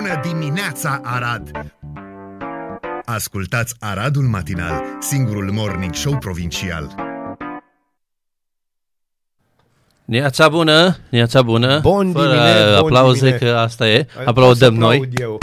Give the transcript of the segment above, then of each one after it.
Bună dimineața, Arad! Ascultați Aradul Matinal, singurul morning show provincial. Neața bună, neața bună. Bun fără dimine, aplauze, dimine. că asta e. Aplaudăm noi. Eu.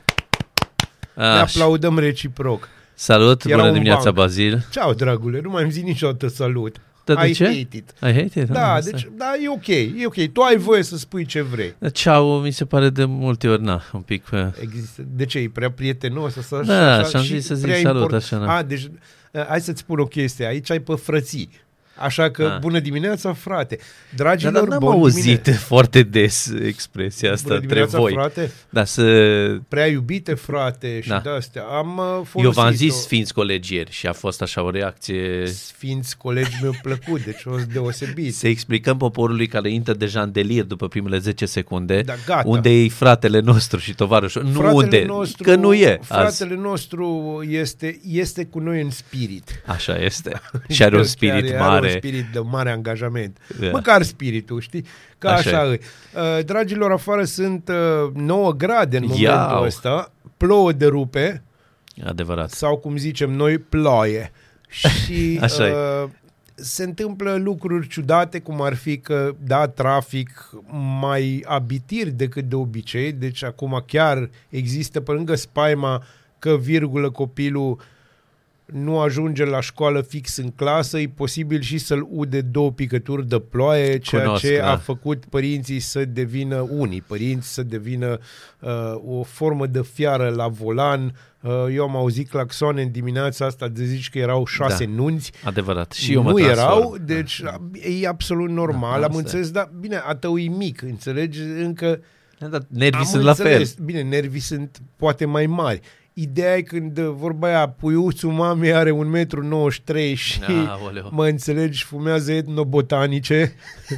Ne aplaudăm reciproc. Salut, Era bună un dimineața, banc. Bazil. Ciao, dragule, nu mai-mi zi niciodată salut. Da, de I ce? hate it. I hate it? Da, Asta deci, da, e ok. Tu ai voie să spui ce vrei. e. Ceau, mi se pare de multe ori, un pic. Există. De ce? E prea prietenos? Așa, Da, și-am zis să zic prea salut, așa, na. A, deci, hai să-ți spun o chestie. Aici ai pe frății. Așa că, bună dimineața, frate. Dragilor, Dar n-am bun auzit dimine. foarte des expresia asta Bună între dimineața, voi. frate. Da, să... Prea iubite, frate, și Da. de-astea. Am folosit Eu v-am zis sfinți colegi ieri și a fost așa o reacție. Sfinți colegi mi-au plăcut, deci o deosebit. Să explicăm poporului care intră deja în delir după primele 10 secunde, Da, gata. unde e fratele nostru și tovarășul. Nu Fratele unde, nostru, că nu e azi. Fratele nostru este cu noi în spirit. Așa este. Și are un spirit mare. Are un spirit de mare angajament. Da. Măcar spiritul, știi? Că Așa așa e. Dragilor, afară sunt 9 grade în momentul Iau. ăsta. Plouă de rupe, Adevărat. sau cum zicem noi, ploaie. Și Așa e. se întâmplă lucruri ciudate, cum ar fi că, da, trafic mai abitir decât de obicei, deci acum chiar există pe lângă spaima că, virgulă, copilul nu ajunge la școală fix în clasă, e posibil și să-l ude 2 picături de ploaie, ceea Cunosc, ce da. a făcut părinții să devină, unii părinți să devină o formă de fiară la volan. Eu am auzit claxoane în dimineața asta de zici că erau 6 Da. nunți. Adevărat. Și eu mă Nu transform. erau, deci e absolut normal, Da, am asta înțeles, dar bine, a tău e mic, înțelegi? Încă Da, nervii am sunt la fel. înțeles. Bine, nervii sunt poate mai mari. Ideea e când vorba aia, puiuțul mamei are 1,93 m și Aoleu. mă înțelegi, fumează etnobotanice,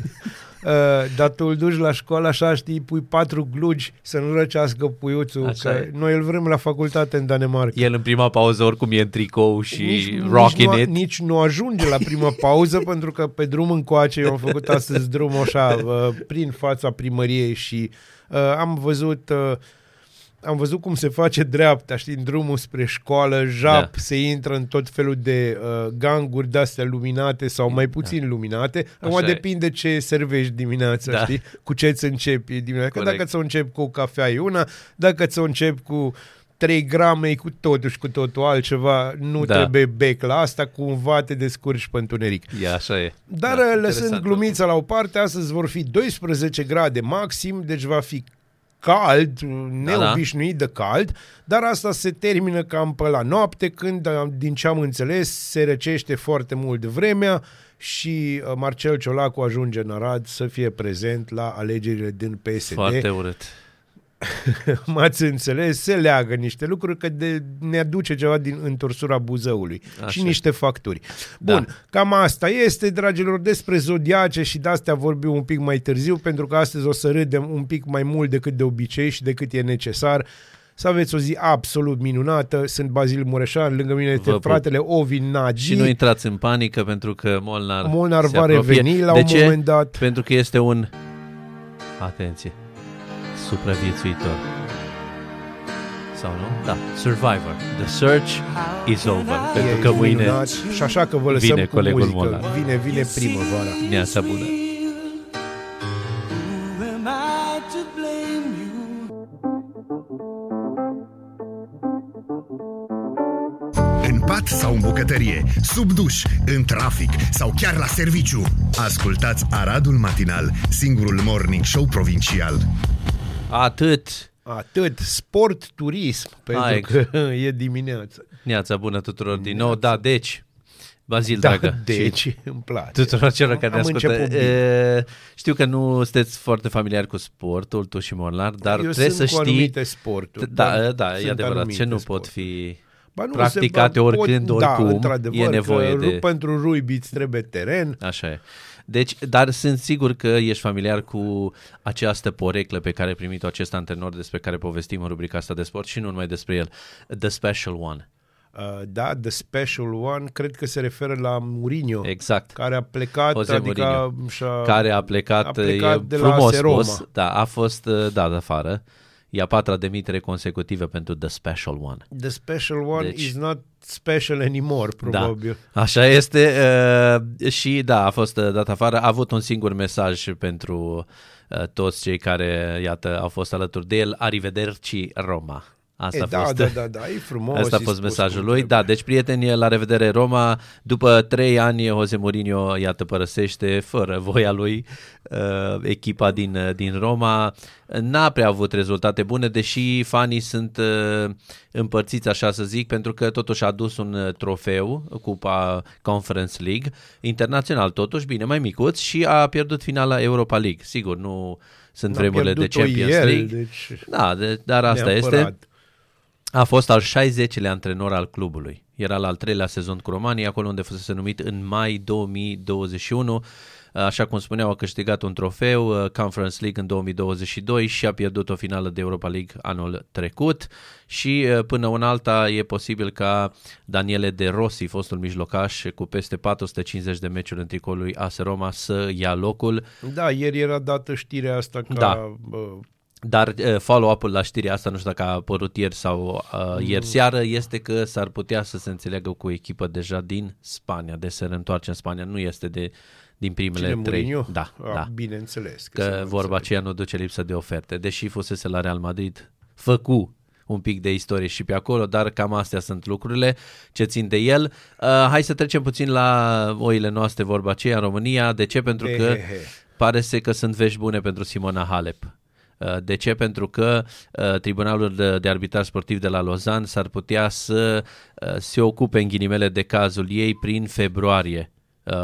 dar tu îl duci la școală așa, știi, pui 4 glugi să nu răcească puiuțul, Așa că e. noi îl vrem la facultate în Danemarca. El în prima pauză oricum e în tricou și rocking it. Nici nu ajunge la prima pauză, pentru că pe drum încoace, eu am făcut astăzi drum așa, prin fața primăriei și am văzut cum se face dreapta, știi, în drumul spre școală, jap, se intră în tot felul de ganguri de-astea luminate sau mai puțin luminate. Acum Așa e. depinde ce servești dimineața, Da. știi? Cu ce îți începi dimineața. Că Corect. dacă ți-o începi cu o cafea e una, dacă ți-o începi cu 3 grame e cu totul și cu totul altceva, nu Da. trebuie bec la asta, cumva te descurci pe întuneric. E, așa e. Dar Da, lăsând interesant glumița la o parte, astăzi vor fi 12 grade maxim, deci va fi cald, neobișnuit de cald, dar asta se termină cam pe la noapte, când, din ce am înțeles, se răcește foarte mult vremea și Marcel Ciolacu ajunge în Arad să fie prezent la alegerile din PSD. Foarte urât. M-ați înțeles? Se leagă niște lucruri, că ne aduce ceva din întorsura Buzăului. Așa. Și niște facturi. Bun, cam asta este, dragilor, despre zodiace și de-astea vorbim un pic mai târziu, pentru că astăzi o să râdem un pic mai mult decât de obicei și decât e necesar. Să aveți o zi absolut minunată. Sunt Bazil Mureșan, lângă mine este fratele Ovin Nagy. Și nu intrați în panică, pentru că Molnar se va apropie. reveni la De un ce? moment dat. Pentru că este un, atenție, supraviețuitor. Sau nu? Da, survivor. The search is over. Pentru că mâine minunat. Și așa că vă lăsăm vine cu colegul muzică. Molnar. Vine primăvara. Dimineața bună. Who am I to blame you? În pat sau în bucătărie, sub duș, în trafic sau chiar la serviciu. Ascultați Aradul Matinal, singurul morning show provincial. Atât. Sport, turism, pentru că e dimineață. Dimineața bună tuturor din nou. Da, deci, Bazil, Da, dragă. deci și îmi place. tuturor celor care ne Am ascultă. început bine. Știu că nu sunteți foarte familiari cu sportul, tu și Molnar, dar Eu trebuie sunt să cu știi... anumite sporturi. Da, e sunt adevărat. anumite Ce nu pot sporturi. fi Ba nu, practicate oricând, oricum, da, într-adevăr, e nevoie că de... pentru rugby îți trebuie teren. Așa e. Deci, dar sunt sigur că ești familiar cu această poreclă pe care ai primit-o acest antrenor despre care povestim în rubrica asta de sport și nu numai despre el. The Special One. Da, The Special One, cred că se referă la Mourinho. Exact. Care a plecat, Jose adică Mourinho, care a plecat de la frumos AS Roma. spus, da, a fost dat afară. E a 4-a demitere consecutivă pentru The Special One. The Special One Deci- is not special anymore, probabil. Da, așa este și da, a fost dat afară. A avut un singur mesaj pentru toți cei care, iată, au fost alături de el. Arrivederci Roma. Asta a fost, Da, e frumos. asta a e fost spus mesajul cum lui. trebuie. Da, deci prieteni, la revedere Roma. După 3 ani, Jose Mourinho, iată, părăsește fără voia lui echipa din Roma. N-a prea avut rezultate bune, deși fanii sunt împărțiți, așa să zic, pentru că totuși a adus un trofeu, Cupa Conference League, internațional totuși, bine, mai micuț, și a pierdut finala Europa League. Sigur, nu sunt vremurile de Champions League. Deci Da, dar asta este. A fost al 60-lea antrenor al clubului. Era la al 3-lea sezon cu România, acolo unde fusese numit în mai 2021. Așa cum spuneau, a câștigat un trofeu, Conference League în 2022 și a pierdut o finală de Europa League anul trecut. Și până una alta e posibil ca Daniele De Rossi, fostul mijlocaș cu peste 450 de meciuri în tricolul lui AS Roma, să ia locul. Da, ieri era dată știrea asta ca... Da. Dar follow-up-ul la știrea asta, nu știu dacă a apărut ieri sau ieri seară, este că s-ar putea să se înțeleagă cu o echipă deja din Spania, de se reîntoarce în Spania, nu este din primele Cine, 3. Mourinho? Da. Bineînțeles. Că vorba aceea nu duce lipsă de oferte, deși fusese la Real Madrid, făcu un pic de istorie și pe acolo, dar cam astea sunt lucrurile ce țin de el. Hai să trecem puțin la oile noastre, vorba aceea, în România. De ce? Pentru că pare că sunt vești bune pentru Simona Halep. De ce? Pentru că Tribunalul de Arbitraj Sportiv de la Lausanne s-ar putea să se ocupe în ghilimele de cazul ei prin februarie.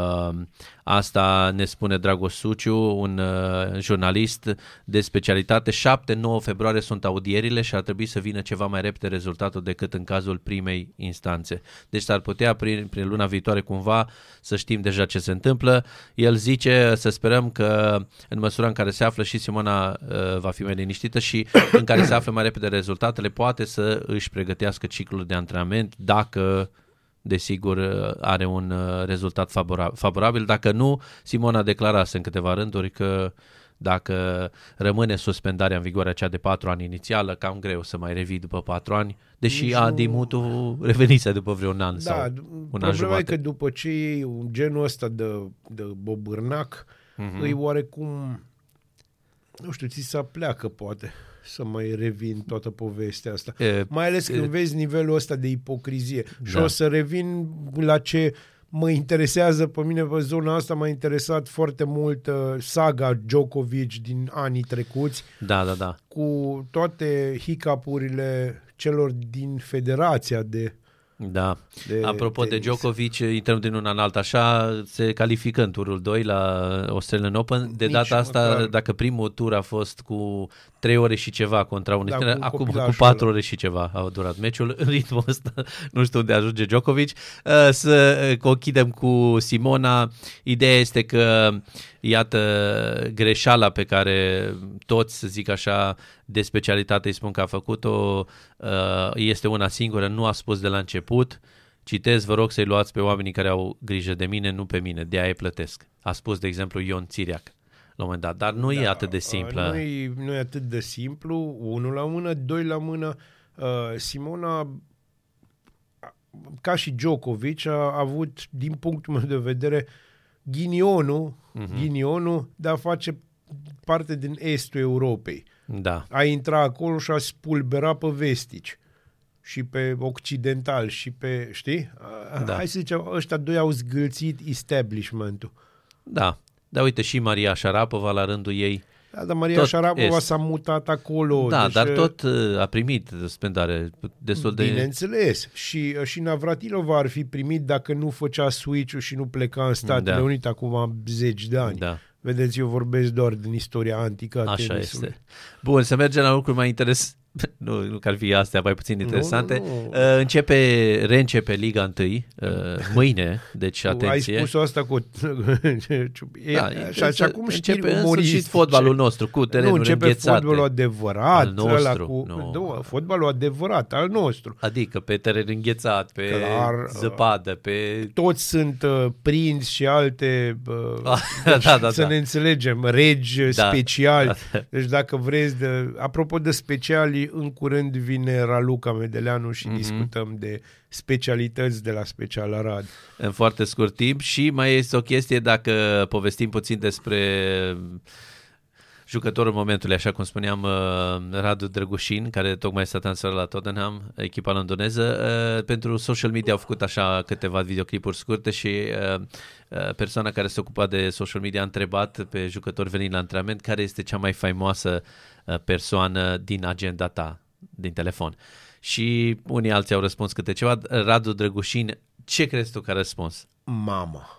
Asta ne spune Dragoș Suciu, un jurnalist de specialitate. 7-9 februarie sunt audierile și ar trebui să vină ceva mai repede rezultatul decât în cazul primei instanțe. Deci s-ar putea prin luna viitoare cumva să știm deja ce se întâmplă. El zice să sperăm că în măsura în care se află și Simona va fi mai liniștită și în care se află mai repede rezultatele, poate să își pregătească ciclul de antrenament dacă desigur are un rezultat favorabil. Dacă nu, Simona declarase în câteva rânduri că dacă rămâne suspendarea în vigoare cea de 4 ani inițială, cam greu să mai revii după 4 ani, deși Adi Mutu revenise după vreun an sau un an problema jumate. e că după ce iei genul ăsta de bobârnac, îi oarecum, nu știu, ți se apleacă poate să mai revin toată povestea asta. Mai ales când vezi nivelul ăsta de ipocrizie. Da. Și o să revin la ce mă interesează pe mine pe zona asta. M-a interesat foarte mult saga Djokovic din anii trecuți. Da. Cu toate hiccup-urile celor din federația de... Da. Apropo de Djokovic, intrăm din una în alta, așa se califică în turul 2 la Australian Open. De data asta, dacă primul tur a fost cu 3 ore și ceva contra unui tânăr, acum cu 4 ore și ceva a durat meciul. În ritmul ăsta nu știu unde ajunge Djokovic. Să conchidem cu Simona. Ideea este că, iată, greșeala pe care toți, să zic așa, de specialitate îi spun că a făcut-o, este una singură, nu a spus de la început. Citez, vă rog să-i luați pe oamenii care au grijă de mine, nu pe mine, de aia îi plătesc. A spus, de exemplu, Ion Țiriac la un moment dat, dar nu e atât de simplă. Nu e atât de simplu, 1 la mână, 2 la mână. Simona, ca și Djokovic, a avut, din punctul meu de vedere, ghinionul de a face parte din estul Europei. Da. A intrat acolo și a spulbera pe vestici și pe occidental și pe, știi? Da. Hai să zicem, ăștia doi au zgâlțit establishment-ul. Da, dar uite și Maria Șarapova la rândul ei. Da, dar Maria Șarapova s-a mutat acolo. Da, deci, dar tot a primit suspendare destul de... Bineînțeles. Și Navratilova ar fi primit dacă nu făcea switch-ul și nu pleca în Statele Unite acum 10 de ani. Da. Vedeți, eu vorbesc doar din istoria antică a Așa tenisului. este. Bun, să mergem la lucruri mai nu că ar fi astea mai puțin interesante. Nu. Reîncepe Liga 1 mâine, deci atenție. Ai spus asta cu... și acum începe în sfârșit fotbalul nostru, cu terenuri înghețate. Nu începe fotbalul adevărat. Al nostru. Fotbalul adevărat, al nostru. Adică pe teren înghețat, pe zăpadă, pe... Toți sunt prinți și alte... să ne înțelegem, regi speciali. Deci dacă vreți, apropo de specialii, în curând vine Raluca Medeleanu și discutăm de specialități de la Special Arad. În foarte scurt timp. Și mai este o chestie, dacă povestim puțin despre jucătorul momentului, așa cum spuneam, Radu Drăgușin, care tocmai s-a transferat la Tottenham, echipa londoneză. Pentru social media au făcut așa câteva videoclipuri scurte și persoana care se ocupa de social media a întrebat pe jucători venind la antrenament care este cea mai faimoasă persoană din agenda ta, din telefon. Și unii alții au răspuns câte ceva. Radu Drăgușin, ce crezi tu că a răspuns? Mama.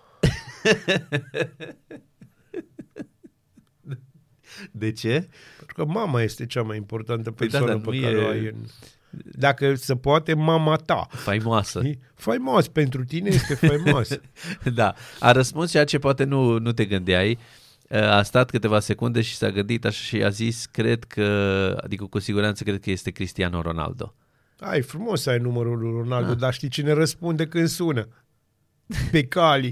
De ce? Pentru că mama este cea mai importantă persoană pe care o ai în... Dacă se poate, mama ta. Faimoasă. Faimos, pentru tine este faimoasă. Da, a răspuns ceea ce poate nu te gândeai. A stat câteva secunde și s-a gândit așa și a zis, cred că, adică cu siguranță cred că este Cristiano Ronaldo. Ai, frumos să ai numărul lui Ronaldo, dar știi cine răspunde când sună? Pe Cali.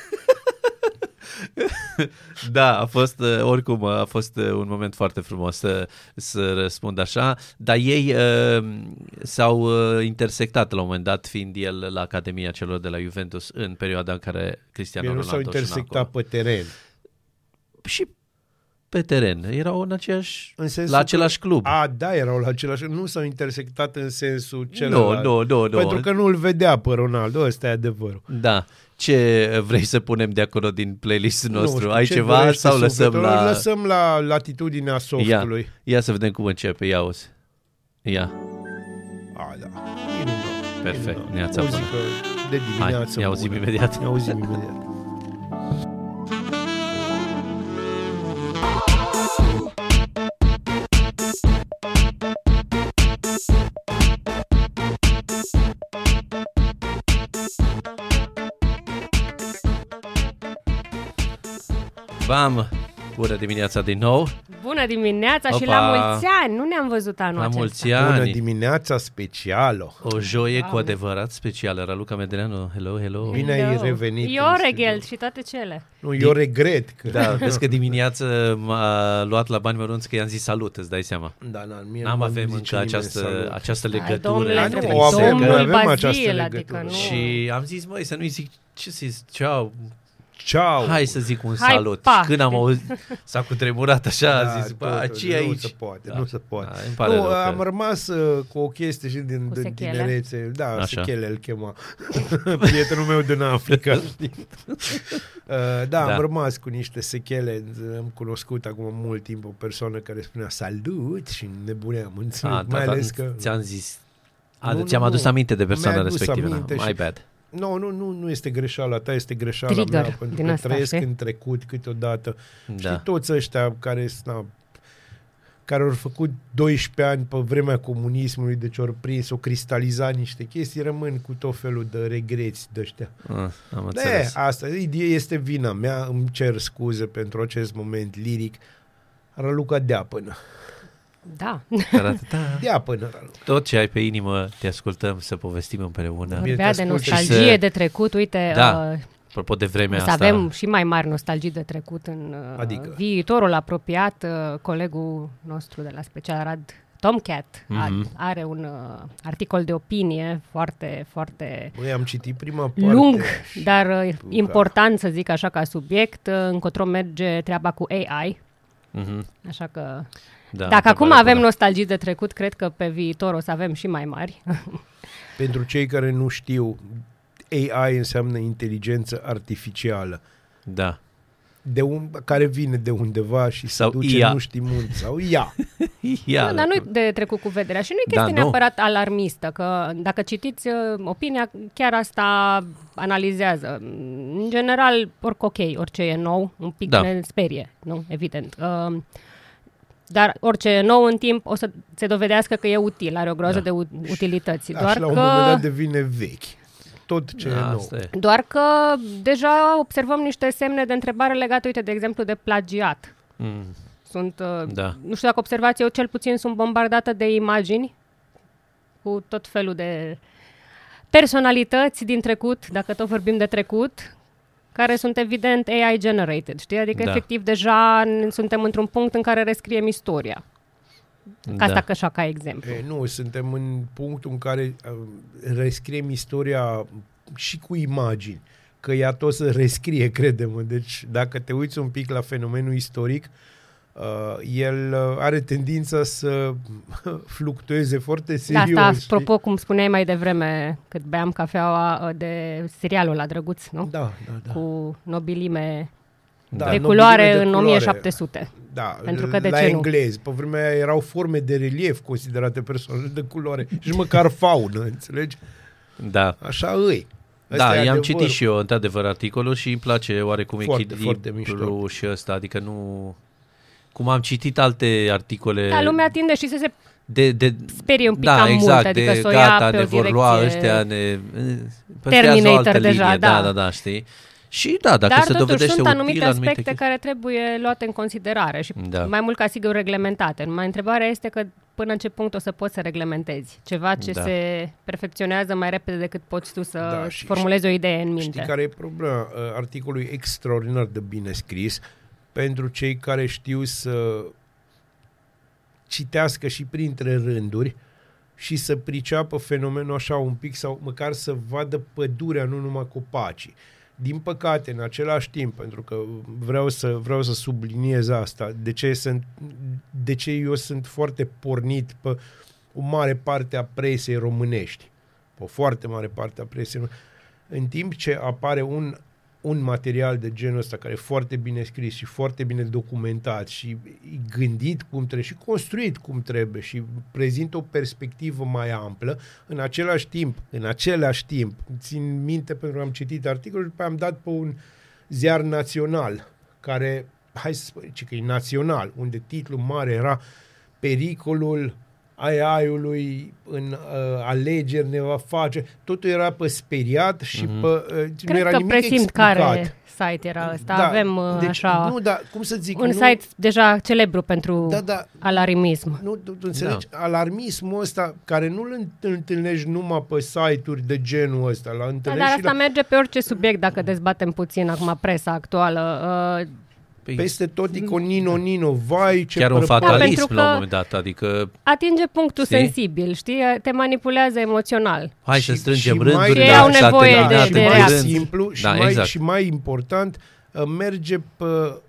Da, oricum a fost un moment foarte frumos să răspund așa, dar ei s-au intersectat la un moment dat, fiind el la Academia celor de la Juventus în perioada în care Cristiano Ronaldo s-au intersectat pe teren. Și pe teren, erau la același club. Da, erau la același club, nu s-au intersectat în sensul celălalt. Nu. Pentru că nu îl vedea pe Ronaldo, ăsta e adevărul. Da. Ce vrei să punem de acolo din playlist-ul nostru? Ai ceva sau lăsăm la... Lăsăm la latitudinea softului. Ia să vedem cum începe, ia auzi. Ia. Da. Perfect, ne-ați auzit. De dimineață. Ne auzim imediat. Ne auzim imediat. Bam! Bună dimineața din nou! Bună dimineața. Opa. Și la mulți ani! Nu ne-am văzut anul acesta. Mulți ani! Bună dimineața specială! O joie cu adevărat specială. Raluca Medeleanu, hello! Bine ai revenit! Eu regret și toate cele. Nu, eu regret. Da, vezi că dimineață m-a luat la bani mărunți că i-am zis salut, îți dai seama. Da, n-am avem încă această legătură. Domnul Bazil, adică nu. Și am zis, măi, să nu-i zic, ce să zic, ceau. Hai să zic un salut. Și când am auzit, s-a cutremurat așa, a zis, ce aici? Nu se poate. Am rămas cu o chestie și din tinerețe. Da, așa. Sechele îl chema. Prietenul meu din Africa. Am rămas cu niște sechele. Am cunoscut acum mult timp o persoană care spunea salut și nebuneam. Mai ales că... Ți-am zis. Ți-am adus aminte de persoana respectivă. My bad. Nu este greșeala ta, este greșeala mea, pentru că trăiesc în trecut câteodată. Da. Și toți ăștia care au făcut 12 ani pe vremea comunismului, deci au prins, au cristalizat niște chestii, rămân cu tot felul de regreți de ăștia. Am înțeles. Asta este vina mea, îmi cer scuze pentru acest moment liric. Raluca Deapănă. Da. Deapănă. Tot ce ai pe inimă te ascultăm să povestim împreună. Vorbea de nostalgie de trecut, uite... Apropo de vremea asta. Să avem și mai mari nostalgii de trecut în viitorul apropiat. Colegul nostru de la Special Arad, Tomcat, are un articol de opinie foarte, foarte am citit prima parte lung, dar important să zic așa ca subiect. Încotro merge treaba cu AI. Așa că dacă acum avem nostalgii de trecut, cred că pe viitor o să avem și mai mari. Pentru cei care nu știu, AI înseamnă inteligență artificială. Da. Care vine de undeva și se duce IA. Nu știm unde. Sau ea. Dar nu-i de trecut cu vederea și nu e chestie neapărat alarmistă, că dacă citiți opinia, chiar asta analizează. În general, orice e nou, un pic ne sperie, nu? Evident. Dar orice nou în timp o să se dovedească că e util, are o groază de utilități. Doar și la un moment dat devine vechi. Tot ce e nou. Doar că deja observăm niște semne de întrebare legate, uite, de exemplu, de plagiat. Sunt, nu știu dacă observați, eu cel puțin sunt bombardată de imagini cu tot felul de personalități din trecut, dacă tot vorbim de trecut, care sunt evident AI generated, știi? Adică efectiv deja suntem într-un punct în care rescriem istoria. Asta așa ca exemplu. Nu, suntem în punctul în care rescriem istoria și cu imagini, că ea tot să rescrie, crede-mă. Deci dacă te uiți un pic la fenomenul istoric, el are tendința să fluctueze foarte serios. Da, asta, apropo, cum spuneai mai devreme, cât beam cafeaua, de serialul ăla drăguț, nu? Da. Cu nobilime de culoare în 1700. Da, pentru că la englez. Pe vremea aia erau forme de relief considerate persoane de culoare. Și măcar faună, înțelegi? Da. Așa îi. Da, i-am citit și eu, într-adevăr, articolul și îmi place oarecum echilibru și ăsta. Adică nu... Cum am citit alte articole... Da, lumea tinde și să se sperie un pic cam exact, mult. Adică să o ia pe o direcție... lua ăștia, Terminator deja, linie. Da, știi? Și dacă se dovedește util... Dar totuși sunt anumite aspecte care trebuie luate în considerare și mai mult ca sigur reglementate. Numai întrebarea este că până în ce punct o să poți să reglementezi ceva ce se perfecționează mai repede decât poți tu să formulezi o idee în minte. Știi care e problema? Articolul e extraordinar de bine scris pentru cei care știu să citească și printre rânduri și să priceapă fenomenul așa un pic sau măcar să vadă pădurea, nu numai copacii. Din păcate, în același timp, pentru că vreau să subliniez asta, de ce eu sunt foarte pornit pe o mare parte a presei românești, pe o foarte mare parte a presei românești, în timp ce apare un material de genul ăsta care e foarte bine scris și foarte bine documentat și gândit cum trebuie și construit cum trebuie și prezintă o perspectivă mai amplă, în același timp, țin minte pentru că am citit articolul și după am dat pe un ziar național care, hai să spun că e național, unde titlul mare era Pericolul AI-ului în alegeri ne va face. Totul era pe speriat și nu era nimic explicat. Care site era ăsta. Da, avem așa cum să zic, un site deja celebru pentru alarmism. Nu, tu înțelegi? Alarmismul ăsta care nu-l întâlnești numai pe site-uri de genul ăsta. Dar asta merge pe orice subiect, dacă dezbatem puțin acum presa actuală. Peste tot e cu Nino, vai ce chiar un fatalism la un moment dat, adică atinge punctul sensibil, știi? Te manipulează emoțional. Hai să strângem rândurile. Și au nevoie de reacții. Simplu și mai important, merge pe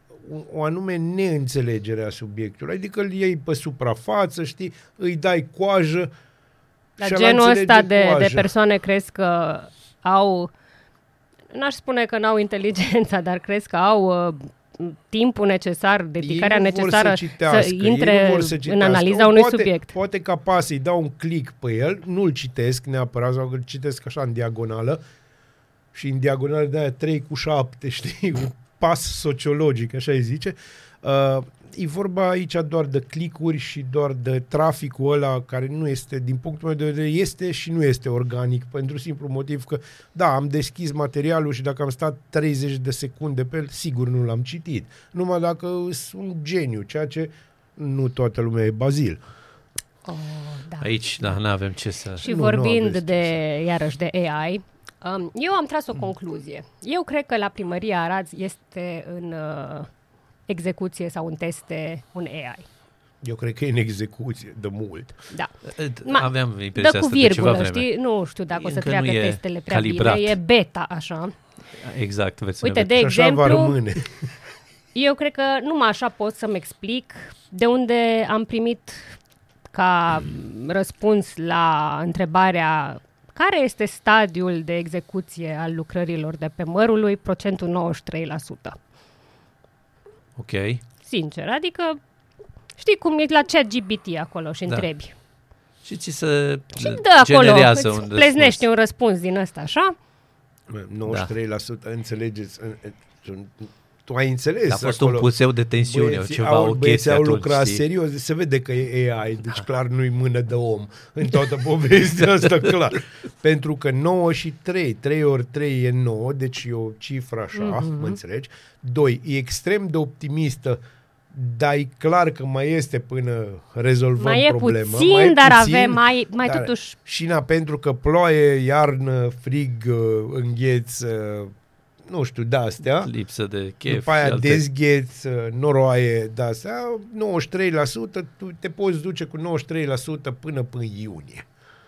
o anume neînțelegere a subiectului. Adică îl iei pe suprafață, știi? Îi dai coajă. Dar genul ăsta de persoane crezi că au, n-aș spune că n-au inteligența, dar crezi că au timpul necesar, dedicarea necesară să intre în analiza unui subiect. Poate ca pas îi dau un click pe el, nu-l citesc neapărat, sau îl citesc așa în diagonală și în diagonală de aia 3/7, știi, un pas sociologic, așa îi zice. E vorba aici doar de click-uri și doar de traficul ăla care nu este, din punctul meu de vedere, este și nu este organic, pentru simplu motiv că, am deschis materialul și dacă am stat 30 de secunde pe el, sigur nu l-am citit. Numai dacă sunt un geniu, ceea ce nu toată lumea e Bazil. Aici, nu avem ce să... Și vorbind iarăși de AI, eu am tras o concluzie. Eu cred că la Primăria Arad este în... execuție sau în teste un AI. Eu cred că e în execuție de mult. Da. Aveam impresia asta virgulă, de ceva vreme. Știi? Nu știu dacă o să treacă testele prea calibrat. bine. E beta, așa. Exact. Uite, de exemplu, așa va rămâne. Eu cred că numai așa pot să-mi explic de unde am primit ca răspuns la întrebarea care este stadiul de execuție al lucrărilor de pe Mărului, procentul 93%. Ok. Sincer, adică știi cum e la ChatGPT acolo și întrebi. Și ți se generează un răspuns. Pleznești un răspuns din ăsta, așa? 93%, înțelegeți, tu ai înțeles. A fost acolo. un puseu de tensiune, ceva o chestie au atunci, lucrat știi? serios, se vede că e AI, deci clar nu-i mână de om în toată povestea asta, clar. Pentru că 9 și 3 ori 3 e 9, deci e o cifră așa, mă înțelegi? 2, e extrem de optimistă, dar e clar că mai este până rezolvăm mai problema. Puțin, mai e dar puțin, avem mai dar totuși... Și pentru că ploaie, iarnă, frig, îngheț, nu știu, de-astea. Lipsă de chef. După aia dezgheț, noroaie, de-astea, 93%, tu te poți duce cu 93% până iunie.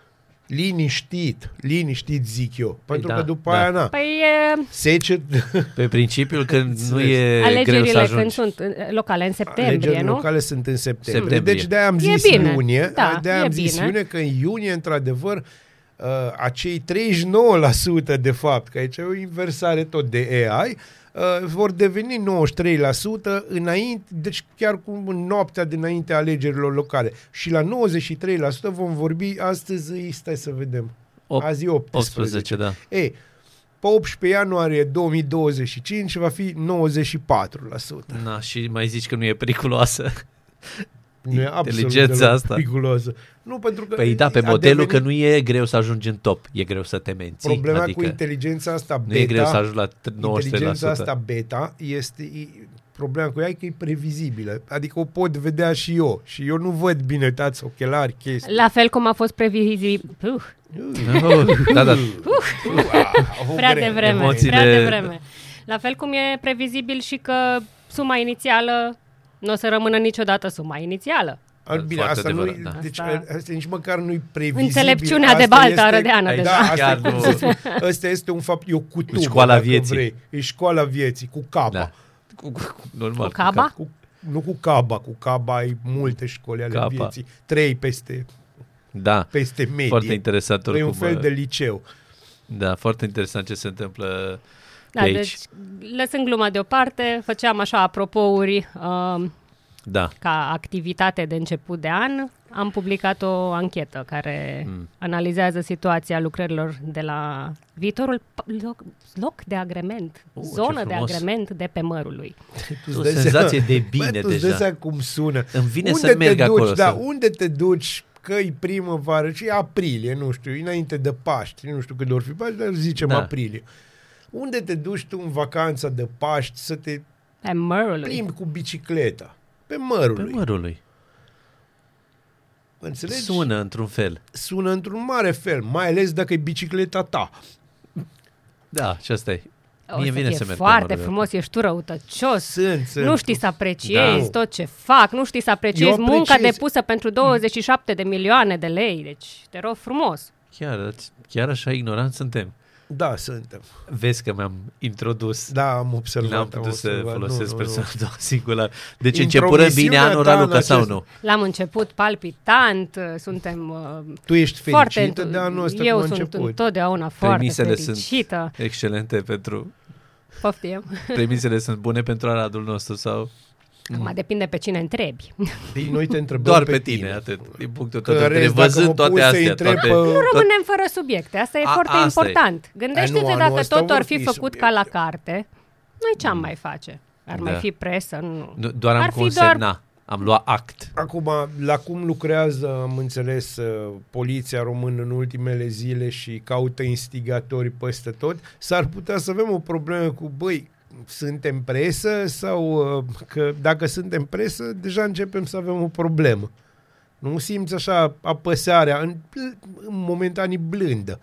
Liniștit zic eu. Pentru că după aia, na, Păi secet. Pe principiul că nu e greu să alegerile ajungi. când sunt locale în septembrie, Alegerile nu? locale sunt în septembrie. Septembrie. Deci de-aia am E zis bine. iunie. Da, de-aia e am zis bine. iunie, că în iunie, într-adevăr, acei 39% de fapt, că aici e o inversare tot de AI, vor deveni 93% înainte, deci chiar cu noaptea dinainte alegerilor locale. Și la 93% vom vorbi astăzi, stai să vedem, azi 18. Da. Ei, pe 18 ianuarie 2025 va fi 94%. Na, și mai zici că nu e periculoasă. Nu e absolut Inteligența deloc asta. periculoasă. Nu, pentru că Păi da, pe a modelul devenit că nu e greu să ajungi în top, e greu să te menții. problema adică cu inteligența asta beta. nu e greu să ajungi la 93%. Inteligența asta beta problema cu ea e că e previzibilă. Adică o pot vedea și eu. Și eu nu văd bine, dați ochelari, chestii. La fel cum a fost previzibil... Da. Prea devreme, Emoțiile- prea devreme. La fel cum e previzibil și că suma inițială nu o să rămână niciodată suma inițială. Bine, Foarte asta nu adevărat, da. deci Asta- asta nici măcar nu-i previzibil. Înțelepciunea Asta de baltă este- arădeană Da, deja. asta Chiar e cum nu- să spun. Ăsta este un fapt, e o cutubă, Școala dacă vieții. vrei. E școala vieții, cu caba. Da. Normal. Cu caba? Nu cu caba, cu caba ai multe școli ale Caba. vieții. 3 peste Da. medie. Foarte interesant E oricum. un fel de liceu. Da, foarte interesant ce se întâmplă Da, pe aici. deci, lăsând gluma deoparte, făceam așa apropouri Da. ca activitate de început de an. Am publicat o anchetă care analizează situația lucrărilor de la viitorul loc de agrement, zonă ce de frumos. agrement de pe Mărului. O senzație de bine tu îți dai deja. seama cum sună. Îmi vine Unde să te merg duci, acolo. Da, să... unde te duci, că-i primăvară, și aprilie, nu știu, înainte de Paști, nu știu când or fi Paști, dar zicem Da. aprilie. Unde te duci tu în vacanța de Paști să te Pe Mărului. plimbi cu bicicleta? Pe Mărului. Pe Mărului. Înțelegi? Sună într-un fel. Sună într-un mare fel, mai ales dacă e bicicleta ta. Da, și asta e. O Mie să vine fie să merg pe foarte Mărului. frumos, ești tu răutăcios. Sunt. Nu știi să apreciezi Da. tot ce fac, nu știi să apreciezi Eu munca apreciez. depusă pentru 27 de milioane de lei. Deci, te rog frumos. Chiar așa ignorant suntem. Da, suntem. Vezi că mi-am introdus. Da, am observat. N-am am putut să observat. folosesc Nu. personal singular. Deci începură bine Intromisiunea anul, ta în Raluca, sau acest- nu? L-am început palpitant, suntem Tu ești foarte... fericită de anul ăsta Eu cum a sunt început. întotdeauna foarte Premisele fericită. sunt excelente pentru... Poftim. Premisele sunt bune pentru Aradul nostru sau... Acum depinde pe cine întrebi. Noi te întrebăm Doar pe tine, atât. Din punctul tău de Că vedere, rest, dacă văzând mă toate pun să astea, întreb toate... pe- Nu tot- rămânem fără subiecte, asta e foarte asta e. important. Gândește-te Nu, anul dacă ăsta tot vor ar fi fi făcut ca la subiecte. carte, noi ce am mai face? Ar mai Da. fi presă? Nu. Nu, doar am Ar fi consemna, am luat act. Acum, la cum lucrează, am înțeles, poliția română în ultimele zile și caută instigatori peste tot, s-ar putea să avem o problemă cu, băi, suntem presă sau că dacă suntem presă, deja începem să avem o problemă. Nu simți așa apăsarea, în momentanii blândă.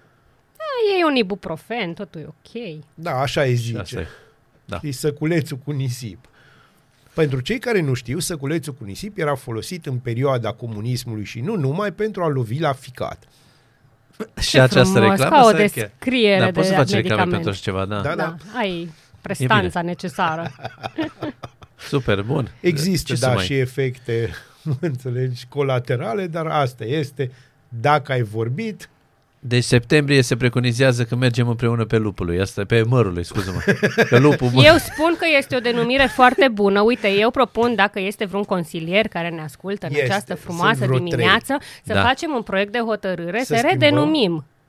E un ibuprofen, totul e ok. Da, așa e Și asta zice. e. Da. E săculețul cu nisip. Pentru cei care nu știu, săculețul cu nisip era folosit în perioada comunismului și nu numai pentru a lovi la ficat. Și această frumos, reclamă ca o să chiar. descriere Da, de poți să faci reclame medicament. pentru așa ceva, da. Da. Da, ai prestanța necesară. Super, bun. Există, Ce să da, mai- și efecte, înțelegi, colaterale, dar asta este, dacă ai vorbit, Deci septembrie se preconizează că mergem împreună pe Lupului. Asta e pe Mărului, scuză-mă. Pe Lupul Eu spun că este o denumire foarte bună. Uite, eu propun, dacă este vreun consilier care ne ascultă în Este. această Sunt frumoasă vreo dimineață, să Da. facem un proiect de hotărâre, Să să schimbăm. redenumim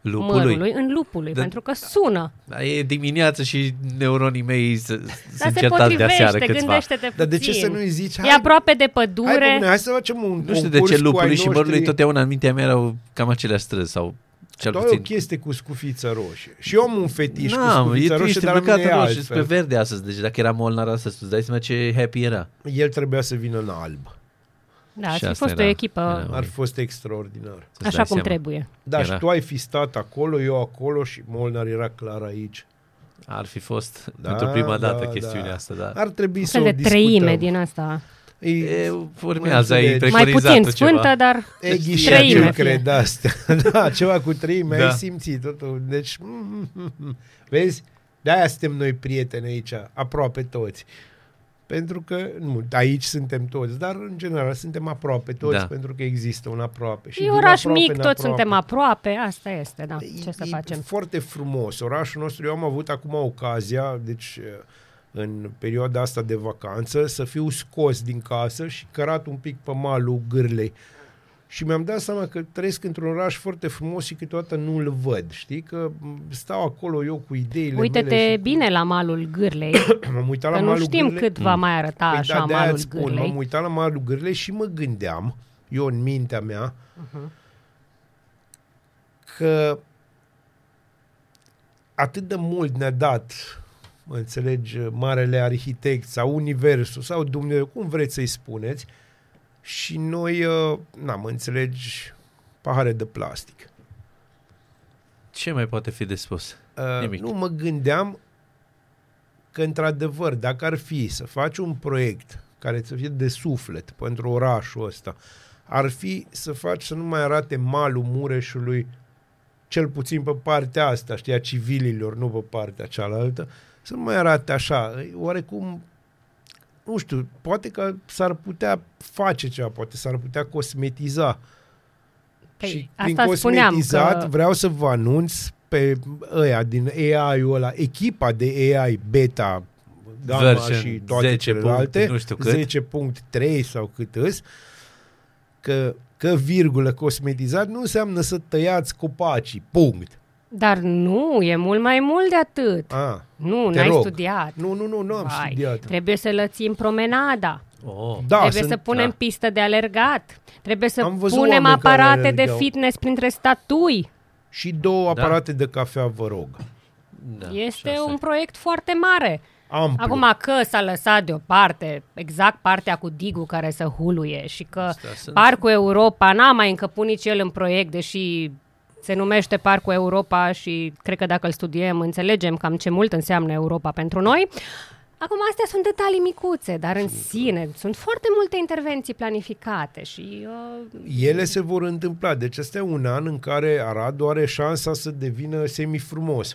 mărului în lupului, pentru că sună. E dimineață și neuronii mei sunt certați de aseară câțiva. Gândește-te puțin. Dar de ce să nu-i zici? E aproape de pădure. Hai să facem un nu știu de ce lupului și mărului totdeauna în mintea mea erau cam aceleași străzi sau cel puțin. Tu ai o chestie cu scufiță roșie. Și eu am un fetiș cu scufiță roșie, dar la mine e altfel. Spre verde astăzi, deci dacă era molnar astăzi, tu-ți dai seama ce happy era. El trebuia să vină în alb. Da, ar fi fost o echipă. Ar fi fost extraordinar. Așa cum trebuie. Da, și tu ai fi stat acolo, eu acolo și Molnar era clar aici. Ar fi fost pentru prima dată chestiunea asta, da. Ar trebui să o discutăm. De treime din asta. Urmează, ai mai puțin sfântă, ceva. dar treime cred astea. Da, ceva cu treime, ai simțit totul. Deci, vezi? De-aia suntem noi prieteni aici, aproape toți. Pentru că, nu, aici suntem toți, dar în general suntem aproape toți, pentru că există un aproape. Și e oraș mic, toți suntem aproape, asta este, da, ce să facem. E foarte frumos. Orașul nostru, eu am avut acum ocazia, deci în perioada asta de vacanță, să fiu scos din casă și cărat un pic pe malul Gârlei. Și mi-am dat seama că trăiesc într-un oraș foarte frumos și câteodată nu-l văd. Știi? Că stau acolo eu cu ideile Uite-te mele. bine la malul Gârlei. M-am uitat că la malul nu știm Gârlei. cât va mai arăta așa malul Gârlei. M-am uitat la malul Gârlei și mă gândeam, eu în mintea mea, că atât de mult ne-a dat, mă înțelegi, marele arhitect sau universul sau Dumnezeu, cum vreți să-i spuneți, și noi, mă înțelegi, pahare de plastic. Ce mai poate fi de spus? Nimic. Nu, mă gândeam că, într-adevăr, dacă ar fi să faci un proiect care să fie de suflet pentru orașul ăsta, ar fi să faci să nu mai arate malul Mureșului, cel puțin pe partea asta, știi, a civililor, nu pe partea cealaltă, să nu mai arate așa, oarecum, nu știu, poate că s-ar putea face ceva, poate s-ar putea cosmetiza. Și prin cosmetizat vreau să vă anunț pe ăia din AI-ul ăla, echipa de AI beta, Gamma version și toate celelalte, 10.3 sau cât îs, că virgulă cosmetizat nu înseamnă să tăiați copacii, punct. Dar nu, e mult mai mult de atât. Nu, n-ai studiat. Nu am studiat. Trebuie să lățim promenada. Da, trebuie să punem pistă de alergat. Trebuie să punem aparate de fitness printre statui. Și 2 aparate de cafea, vă rog. Da, este un proiect foarte mare. Amplu. Acum că s-a lăsat deoparte, exact partea cu digul care să huluie și că Parcul Europa n-a mai încăput nici el în proiect, deși se numește Parcul Europa și cred că dacă îl studiem înțelegem cam ce mult înseamnă Europa pentru noi. Acum astea sunt detalii micuțe, dar în sine sunt foarte multe intervenții planificate și... Ele se vor întâmpla, deci este un an în care Aradul are șansa să devină semifrumos.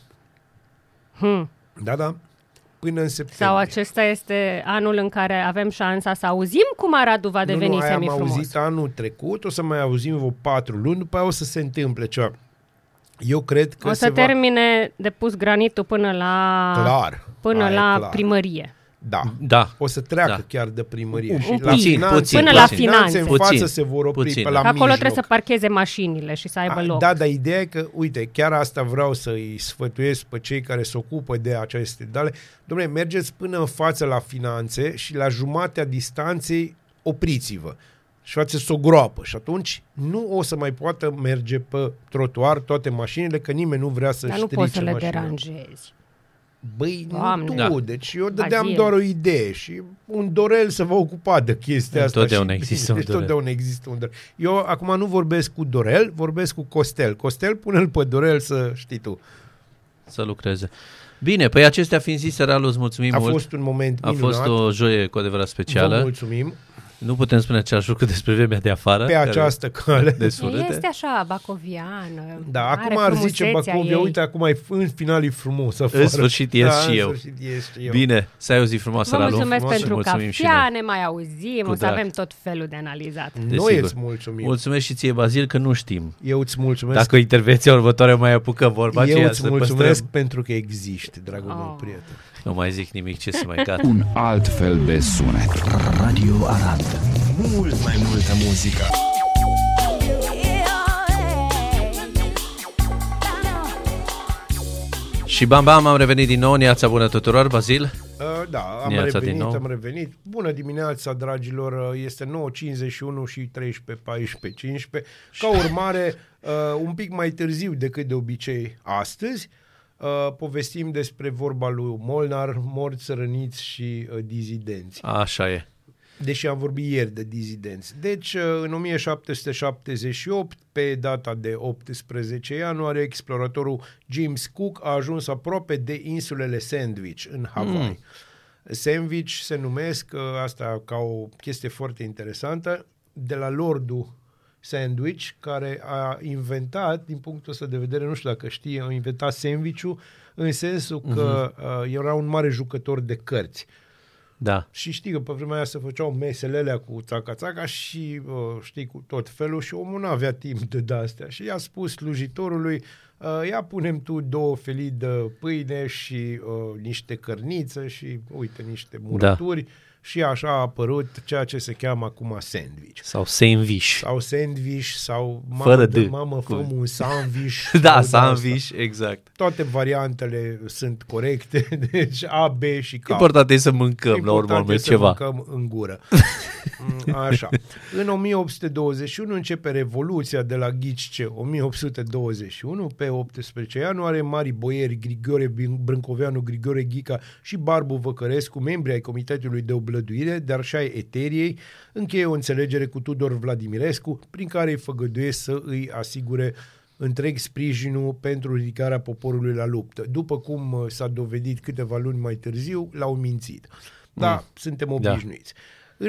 Da, până în septembrie. Sau acesta este anul în care avem șansa să auzim cum Aradul va deveni semifrumos. Am auzit anul trecut, o să mai auzim vreo 4 luni, după aia o să se întâmple ceva. Eu cred că o să termine de pus granitul până la primărie. Da. O să treacă chiar de primărie. Și puțin, până la finanțe. În față se vor opri pe la mijloc. Acolo trebuie să parcheze mașinile și să aibă loc. Da, dar ideea e că, uite, chiar asta vreau să-i sfătuiesc pe cei care se ocupă de aceste dale. Dom'le, mergeți până în față la finanțe și la jumatea distanței opriți-vă. Și faceți o groapă. Și atunci nu o să mai poată merge pe trotuar toate mașinile, că nimeni nu vrea să strice mașina. Dar nu poți să le deranjezi. Băi, nu tu, deci eu dădeam doar o idee și un Dorel se va ocupa de chestia asta. Totdeauna există un Dorel. Totdeauna există un Dorel. Eu acum nu vorbesc cu Dorel, vorbesc cu Costel. Costel, pune-l pe Dorel să știi tu. Să lucreze. Bine, păi acestea fiind zise, Ralu, îți mulțumim mult. A fost un moment minunat. A fost o joie cu adevărat specială. Vă mulțumim. Nu putem spune același lucru despre vremea de afară. Pe această cale. Este așa, bacoviană. Da, acum ar zice Bacovia, uite, acum în final e frumos afară. În sfârșit ies și eu. Bine, să ai o zi frumoasă, Ralu. Vă mulțumesc pentru cafea, ne mai auzim, o să avem tot felul de analizat. Noi îți mulțumim. Mulțumesc și ție, Bazil, că nu știm. Eu îți mulțumesc. Dacă intervenția următoare mai apucă vorba aceea. Eu îți mulțumesc pentru că existi, dragul meu prieten. Nu mai zic nimic, ce să mai gata. Un alt fel de sunet. Radio Arad. Mult mai multă muzică. Și bam, bam, am revenit din nou. Neața bună tuturor, Bazil. Da, am revenit. Bună dimineața, dragilor. Este 9:51 și 13, 14, 15. Ca urmare, un pic mai târziu decât de obicei astăzi, povestim despre vorba lui Molnar, morți, răniți și dizidenți. Așa e. Deși am vorbit ieri de dizidenți. Deci, în 1778, pe data de 18 ianuarie, exploratorul James Cook a ajuns aproape de insulele Sandwich, în Hawaii. Sandwich se numesc, asta ca o chestie foarte interesantă, de la lordul Sandwich, care a inventat, din punctul ăsta de vedere, nu știu dacă știi, a inventat sandwich-ul în sensul că era un mare jucător de cărți. Da. Și știi că pe vremea aia se făceau mesele alea cu țaca-țaca și știi, cu tot felul și omul nu avea timp de astea. Și i-a spus slujitorului, ia punem tu 2 felii de pâine și niște cărniță și uite niște murături. Da. Și așa a apărut ceea ce se cheamă acum sandwich. Sau sandwich. Sau sandwich, sau mamă, făm un sandwich. Da, sandwich, exact. Toate variantele sunt corecte, deci A, B și K. Important e să mâncăm, la urmă ceva. Mâncăm în gură. Așa. În 1821 începe Revoluția de la Ghicce, 1821, pe 18 ianuarie, mari boieri Grigore Brâncoveanu, Grigore Ghica și Barbu Văcărescu, membri ai Comitetului de Oblăduire, dar și ai Eteriei, încheie o înțelegere cu Tudor Vladimirescu, prin care îi făgăduie să îi asigure întreg sprijinul pentru ridicarea poporului la luptă. După cum s-a dovedit câteva luni mai târziu, l-au mințit. Da, suntem obișnuiți. Da. În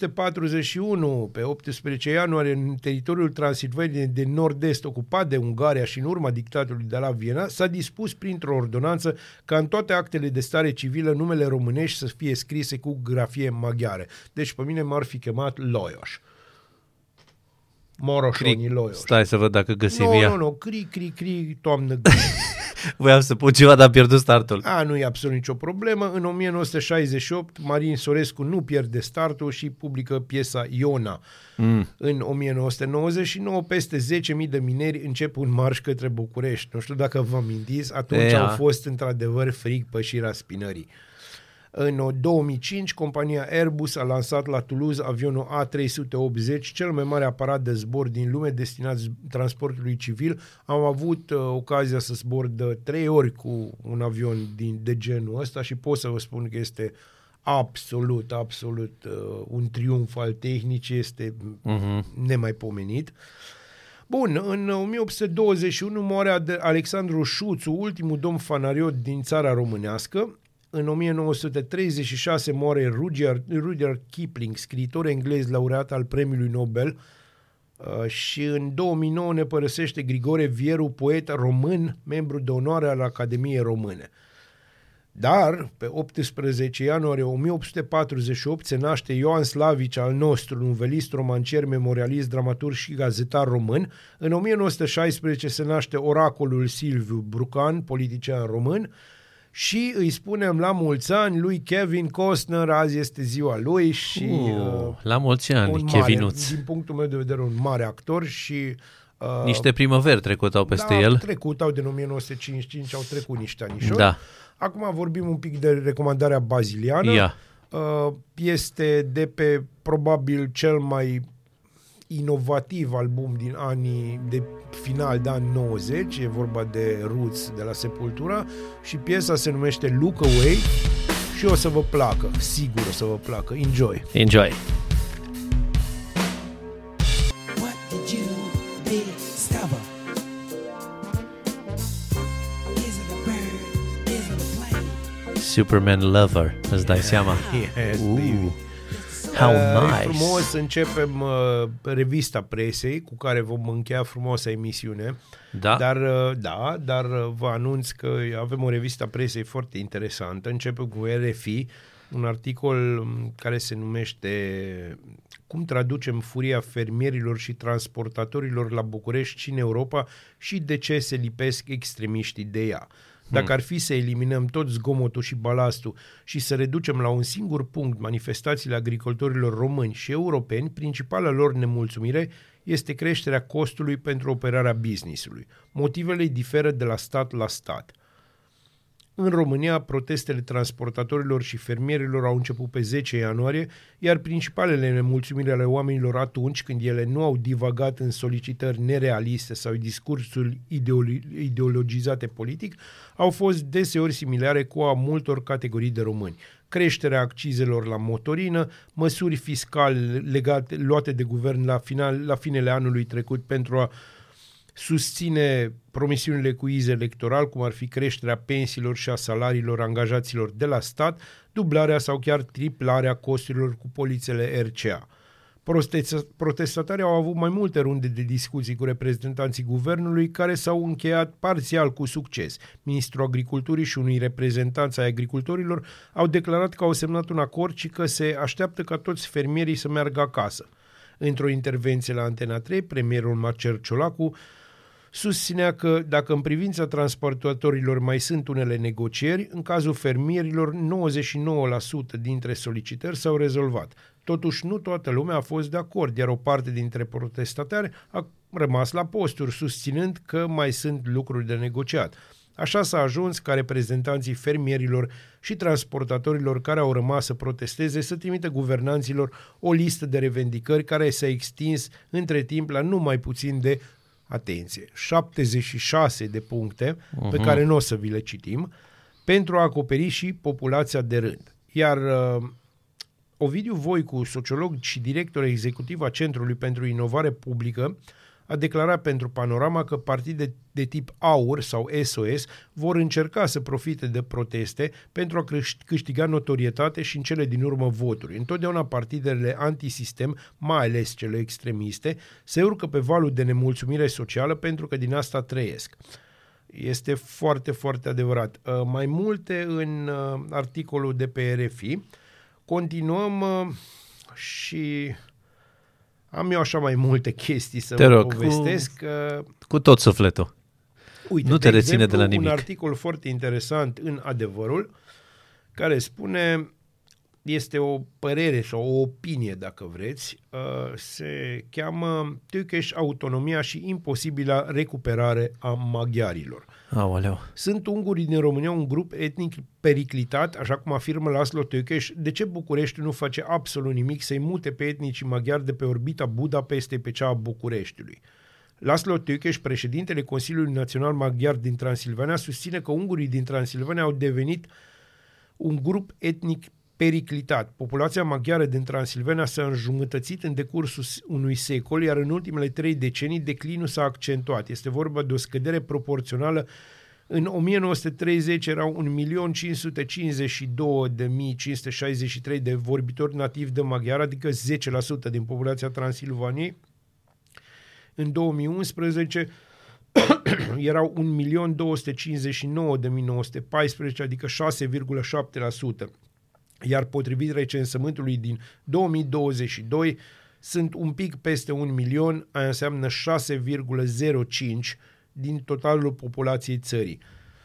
1941, pe 18 ianuarie, în teritoriul Transilvaniei de nord-est ocupat de Ungaria și în urma dictatului de la Viena, s-a dispus printr-o ordonanță ca în toate actele de stare civilă numele românești să fie scrise cu grafie maghiară. Deci pe mine m-ar fi chemat Lajos. Moroșoni Lajos. Stai să văd dacă găsim ea. Nu, cri, toamnă. Voiam să pun ceva, dar am pierdut startul. Nu e absolut nicio problemă. În 1968, Marin Sorescu nu pierde startul și publică piesa Iona. În 1999, peste 10.000 de mineri încep un marș către București. Nu știu dacă vă amintiți, atunci au fost într-adevăr frig pe șira spinării. În 2005, compania Airbus a lansat la Toulouse avionul A380, cel mai mare aparat de zbor din lume destinat transportului civil. Am avut ocazia să zbor de 3 ori cu un avion de genul ăsta și pot să vă spun că este absolut un triumf al tehnicii, este nemaipomenit. Bun, în 1821 moare Alexandru Șuțu, ultimul domn fanariot din țara românească. În 1936 moare Rudyard Kipling, scriitor englez laureat al Premiului Nobel, și în 2009 ne părăsește Grigore Vieru, poet român, membru de onoare al Academiei Române. Dar, pe 18 ianuarie 1848 se naște Ioan Slavici al nostru, novelist, romancier, memorialist, dramaturg și gazetar român. În 1916 se naște oracolul Silviu Brucan, politician român. Și îi spunem la mulți ani lui Kevin Costner, azi este ziua lui și... la mulți ani, Kevinuț. Din punctul meu de vedere, un mare actor și... niște primăveri trecutau peste el. Trecutau din 1955, au trecut niște anișori. Da. Acum vorbim un pic de recomandarea baziliană. Este de pe probabil cel mai inovativ album din anii de final de ani 90, e vorba de Roots de la Sepultura și piesa se numește Look Away și o să vă placă, sigur o să vă placă. Enjoy! Enjoy! Superman Lover, îți dai seama? Yes, how nice! Frumos, începem revista presei cu care vom încheia frumoasa emisiune. Da? Dar vă anunț că avem o revistă presei foarte interesantă. Începem cu RFI, un articol care se numește Cum traducem furia fermierilor și transportatorilor la București și în Europa și de ce se lipesc extremiștii de ea. Dacă ar fi să eliminăm tot zgomotul și balastul și să reducem la un singur punct manifestațiile agricultorilor români și europeni, principala lor nemulțumire este creșterea costului pentru operarea business-ului. Motivele diferă de la stat la stat. În România, protestele transportatorilor și fermierilor au început pe 10 ianuarie, iar principalele nemulțumiri ale oamenilor atunci, când ele nu au divagat în solicitări nerealiste sau discursuri ideologizate politic, au fost deseori similare cu a multor categorii de români. Creșterea accizelor la motorină, măsuri fiscale luate de guvern la finele anului trecut pentru a susține promisiunile cu iz electoral, cum ar fi creșterea pensiilor și a salariilor angajaților de la stat, dublarea sau chiar triplarea costurilor cu polițele RCA. Protestatarii au avut mai multe runde de discuții cu reprezentanții guvernului, care s-au încheiat parțial cu succes. Ministrul Agriculturii și unui reprezentant ai agricultorilor au declarat că au semnat un acord și că se așteaptă ca toți fermierii să meargă acasă. Într-o intervenție la Antena 3, premierul Marcel Ciolacu susținea că dacă în privința transportatorilor mai sunt unele negocieri, în cazul fermierilor 99% dintre solicitări s-au rezolvat. Totuși nu toată lumea a fost de acord, iar o parte dintre protestatari a rămas la posturi, susținând că mai sunt lucruri de negociat. Așa s-a ajuns ca reprezentanții fermierilor și transportatorilor care au rămas să protesteze să trimită guvernanților o listă de revendicări care s-a extins între timp la nu mai puțin de, atenție, 76 de puncte, pe care nu o să vi le citim, pentru a acoperi și populația de rând. Iar Ovidiu Voicu, sociolog și director executiv a Centrului pentru Inovare Publică, a declarat pentru Panorama că partide de tip AUR sau SOS vor încerca să profite de proteste pentru a câștiga notorietate și în cele din urmă voturi. Întotdeauna partidele antisistem, mai ales cele extremiste, se urcă pe valul de nemulțumire socială pentru că din asta trăiesc. Este foarte, foarte adevărat. Mai multe în articolul de pe RFI. Continuăm și am eu așa mai multe chestii să vă povestesc. Cu tot sufletul. Uite, nu te reține de la nimic. Un articol foarte interesant în Adevărul care spune, este o părere sau o opinie dacă vreți, se cheamă Tőkés autonomia și imposibila recuperare a maghiarilor. Aoleu. Sunt ungurii din România un grup etnic periclitat, așa cum afirmă Laszlo Tőkés. De ce Bucureștiul nu face absolut nimic să-i mute pe etnicii maghiari de pe orbita Budapestei pe cea a Bucureștiului? Laszlo Tőkés, președintele Consiliului Național Maghiar din Transilvania, susține că ungurii din Transilvania au devenit un grup etnic periclitat. Populația maghiară din Transilvania s-a înjumătățit în decursul unui secol, iar în ultimele 3 decenii declinul s-a accentuat. Este vorba de o scădere proporțională. În 1930 erau 1.552.563 de vorbitori nativi de maghiară, adică 10% din populația Transilvaniei. În 2011 erau 1.259.914, adică 6,7%. Iar potrivit recensământului din 2022 sunt un pic peste 1 milion, aia înseamnă 6,05 din totalul populației țării.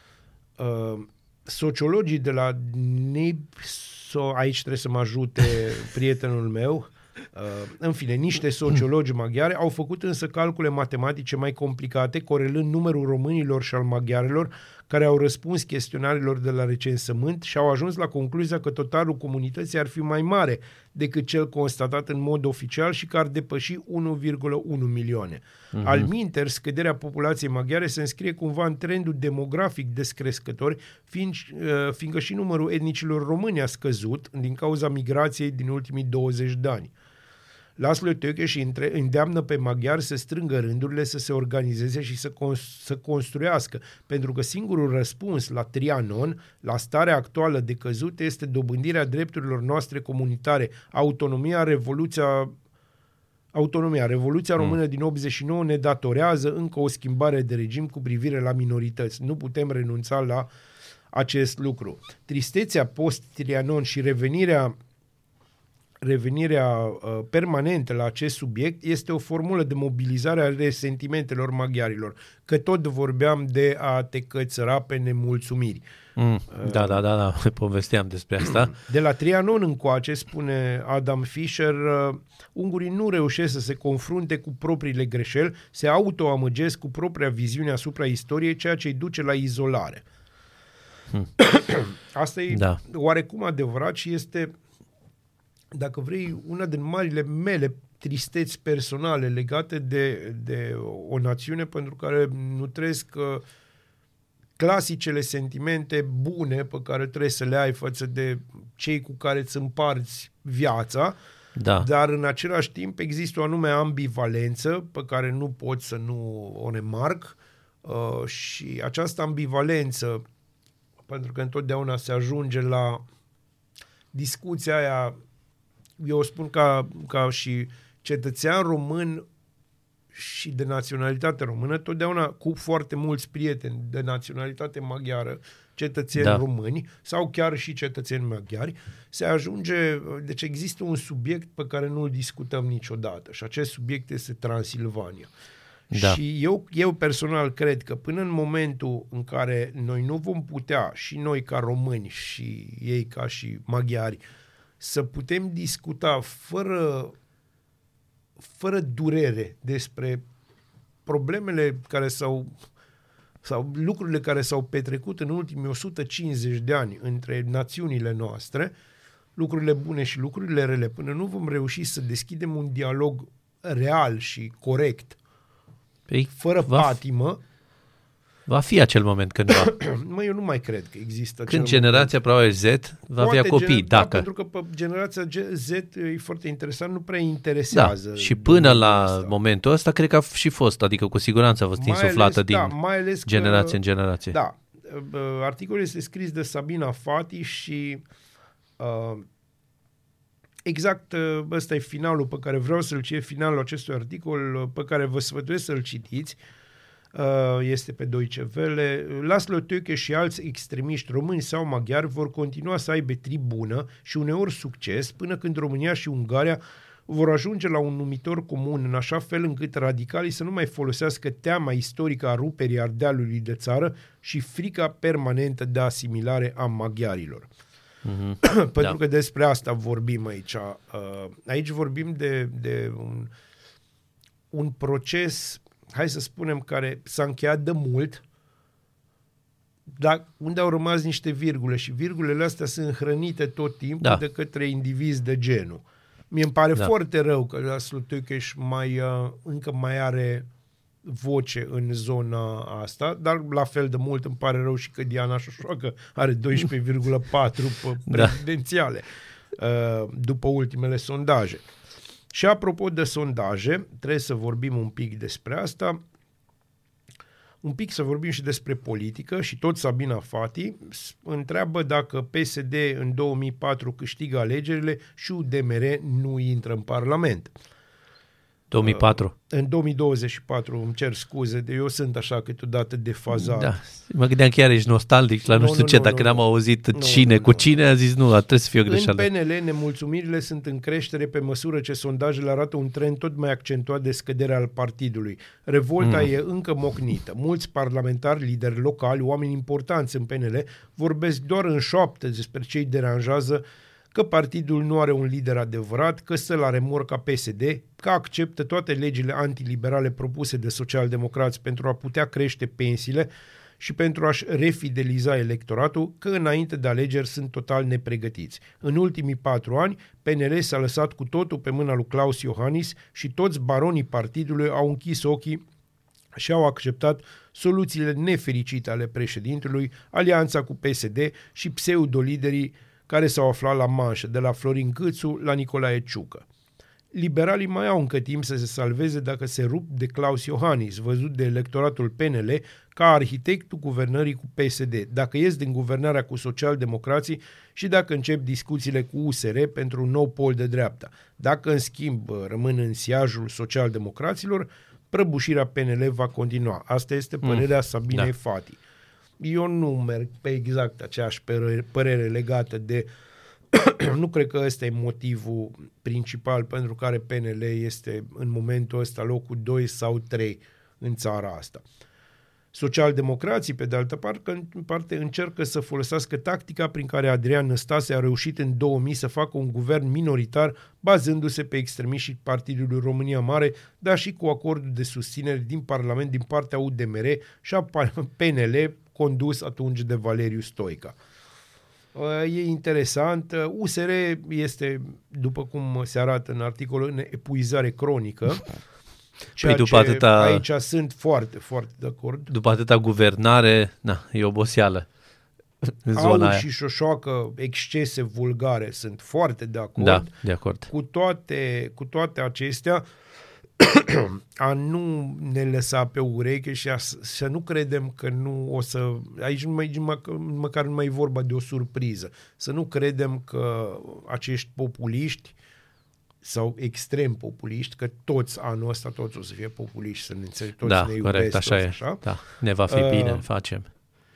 Sociologii de la NIBSO, aici trebuie să mă ajute prietenul meu, în fine, niște sociologi maghiari au făcut însă calcule matematice mai complicate, corelând numărul românilor și al maghiarilor care au răspuns chestionarilor de la recensământ și au ajuns la concluzia că totalul comunității ar fi mai mare decât cel constatat în mod oficial și că ar depăși 1,1 milioane. Alminteri, scăderea populației maghiare se înscrie cumva în trendul demografic descrescător, fiindcă și numărul etnicilor români a scăzut din cauza migrației din ultimii 20 de ani. Laszlo Tőkés îndeamnă pe maghiari să strângă rândurile, să se organizeze și să construiască, pentru că singurul răspuns la Trianon, la starea actuală de căzut, este dobândirea drepturilor noastre comunitare, Revoluția română din 89 ne datorează încă o schimbare de regim cu privire la minorități. Nu putem renunța la acest lucru. Tristețea post-Trianon și revenirea permanentă la acest subiect este o formulă de mobilizare a resentimentelor maghiarilor, că tot vorbeam de a te cățăra pe nemulțumiri. Da, povesteam despre asta. De la Trianon încoace, spune Adam Fischer, ungurii nu reușesc să se confrunte cu propriile greșeli, se autoamăgesc cu propria viziune asupra istoriei, ceea ce îi duce la izolare. Asta e oarecum adevărat și este, dacă vrei, una din marile mele tristeți personale legate de o națiune pentru care nu trăiesc clasicele sentimente bune pe care trebuie să le ai față de cei cu care îți împarți viața, dar în același timp există o anume ambivalență pe care nu poți să nu o remarc și această ambivalență, pentru că întotdeauna se ajunge la discuția aia, eu o spun ca și cetățean român și de naționalitate română, totdeauna cu foarte mulți prieteni de naționalitate maghiară, cetățeni români sau chiar și cetățeni maghiari, se ajunge, deci există un subiect pe care nu-l discutăm niciodată și acest subiect este Transilvania. Și eu personal cred că până în momentul în care noi nu vom putea, și noi ca români și ei ca și maghiari, să putem discuta fără durere despre problemele care sau lucrurile care s-au petrecut în ultimii 150 de ani între națiunile noastre, lucrurile bune și lucrurile rele, până nu vom reuși să deschidem un dialog real și corect, fără patimă, va fi acel moment cândva. Eu nu mai cred că există. Când generația probabil Z va avea copii, dacă. Pentru că pe generația Z e foarte interesant, nu prea interesează. Da, și până la momentul ăsta cred că a și fost, adică cu siguranță a fost insuflată din generație în generație. Da, articolul este scris de Sabina Fati și exact ăsta e finalul pe care vreau să-l citesc, finalul acestui articol pe care vă sfătuiesc să-l citiți. Este pe Deutsche Welle. Laszlo Tőke și alți extremiști români sau maghiari vor continua să aibă tribună și uneori succes până când România și Ungaria vor ajunge la un numitor comun în așa fel încât radicalii să nu mai folosească teama istorică a ruperii Ardealului de țară și frica permanentă de asimilare a maghiarilor. Pentru că despre asta vorbim aici. Aici vorbim de un proces, hai să spunem, care s-a încheiat de mult, dar unde au rămas niște virgule și virgulele astea sunt hrănite tot timpul de către indivizi de genul. Mie îmi pare foarte rău că Laszlo Tőkés încă mai are voce în zona asta, dar la fel de mult îmi pare rău și că Diana Șoșoacă are 12,4 pe prezidențiale după ultimele sondaje. Și apropo de sondaje, trebuie să vorbim un pic despre asta, un pic să vorbim și despre politică și tot Sabina Fati întreabă dacă PSD în 2004 câștigă alegerile și UDMR nu intră în Parlament. 2004. În 2024, îmi cer scuze, eu sunt așa câteodată defazat. Da, mă gândeam chiar ești nostalgic la nu știu ce, dacă n-am auzit cine a zis nu, trebuie să fie o greșeală. În PNL, nemulțumirile sunt în creștere pe măsură ce sondajele arată un trend tot mai accentuat de scădere al partidului. Revolta e încă mocnită. Mulți parlamentari, lideri locali, oameni importanți în PNL, vorbesc doar în șoaptă despre ce îi deranjează, că partidul nu are un lider adevărat, că stă la remorca PSD, că acceptă toate legile antiliberale propuse de socialdemocrați pentru a putea crește pensiile și pentru a-și refideliza electoratul, că înainte de alegeri sunt total nepregătiți. În ultimii 4 ani, PNL s-a lăsat cu totul pe mâna lui Klaus Iohannis și toți baronii partidului au închis ochii și au acceptat soluțiile nefericite ale președintelui, alianța cu PSD și pseudoliderii care s-au aflat la manșă, de la Florin Câțu la Nicolae Ciucă. Liberalii mai au încă timp să se salveze dacă se rup de Klaus Iohannis, văzut de electoratul PNL ca arhitectul guvernării cu PSD, dacă ies din guvernarea cu socialdemocrații și dacă încep discuțiile cu USR pentru un nou pol de dreapta. Dacă, în schimb, rămân în siajul socialdemocraților, prăbușirea PNL va continua. Asta este părerea Sabinei Fati. Eu nu merg pe exact aceeași părere legată de... Nu cred că ăsta e motivul principal pentru care PNL este în momentul ăsta locul 2 sau 3 în țara asta. Socialdemocrații, pe de altă parte, încercă să folosească tactica prin care Adrian Năstase a reușit în 2000 să facă un guvern minoritar bazându-se pe extremiștii Partidului România Mare, dar și cu acordul de susținere din Parlament din partea UDMR și a PNL condus atunci de Valeriu Stoica. E interesant. USR este, după cum se arată în articolul, în epuizare cronică. Ceea după atâta, aici sunt foarte, foarte de acord. După atâta guvernare, e oboseală în zona aia. Și șoșoacă, excese vulgare, sunt foarte de acord. Da, de acord. Cu toate acestea, a nu ne lăsa pe ureche și să nu credem că nu o să... Aici măcar nu mai e vorba de o surpriză. Să nu credem că acești populiști sau extrem populiști, că toți anul ăsta toți o să fie populiști, să ne înțeleg, toți ne iubesc. Corect, așa e. Așa. Da, ne va fi bine, facem.